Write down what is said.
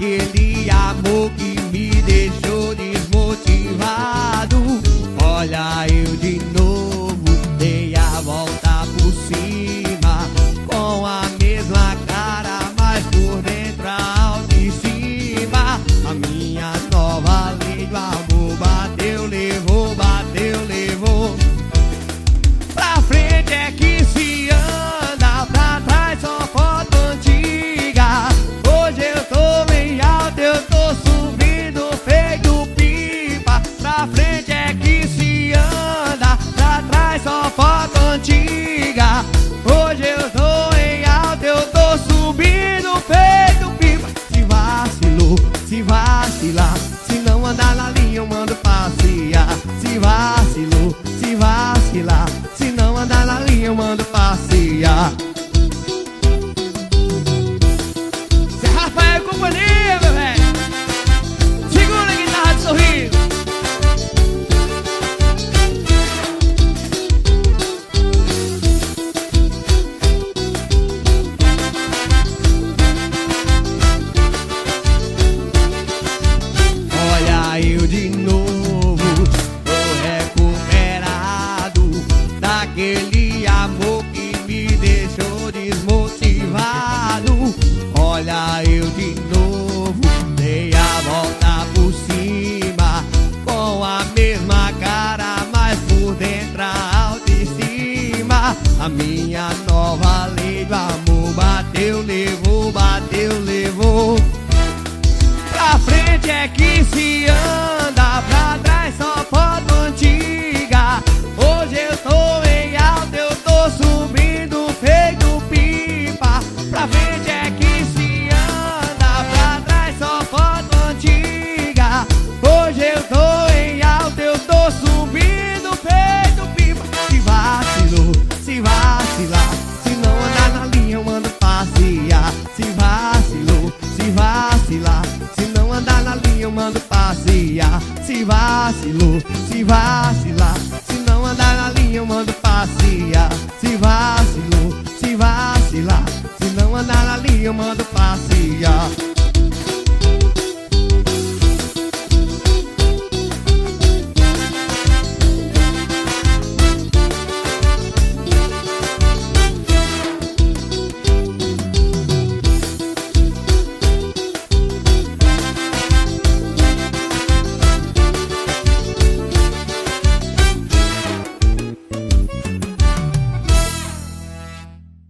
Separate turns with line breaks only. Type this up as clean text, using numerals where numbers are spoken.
daquele amor que me deixou desmotivado. Olha eu de novo, dei a volta por cima, com a mesma cara, mas por dentro a autoestima. A minha nova lei do amor bateu, levou, bateu, levou. Pra frente é que se anda, pra trás só foto antiga. Hoje eu tô bem alto, eu tô subindo feito pipa. Pra frente é que se anda, pra trás só foto antiga. Hoje eu tô em alto, eu tô subindo feito pipa. Se vacilou, se vacilar, se não andar na linha eu mando passear. Se vacilou, se vacilar, se não andar na linha eu mando passear. Zé Rafael e companhia, meu velho. Segura a guitarra de sorriso. Olha eu de novo, tô recuperado daquele amor que me deixou desmotivado. Olha eu de novo, dei a volta por cima, com a mesma cara, mas por dentro a autoestima. A minha nova lei do amor bateu, levou, bateu, levou. Pra frente é que se anda, pra trás só foto antiga. Hoje eu tô em alto, eu tô subindo feito pipa. Pra frente é que se anda, pra trás só foto antiga. Hoje eu tô em alto, eu tô subindo feito pipa. Se vacilou, se vacilar, se não andar na linha eu mando passear. Se vacilou, se vacilar, se não andar na linha eu mando passear. Se vacilou, se vacilar, se não andar na linha eu mando passear. Se vacilou, se vacilar, se não andar na linha eu mando passear.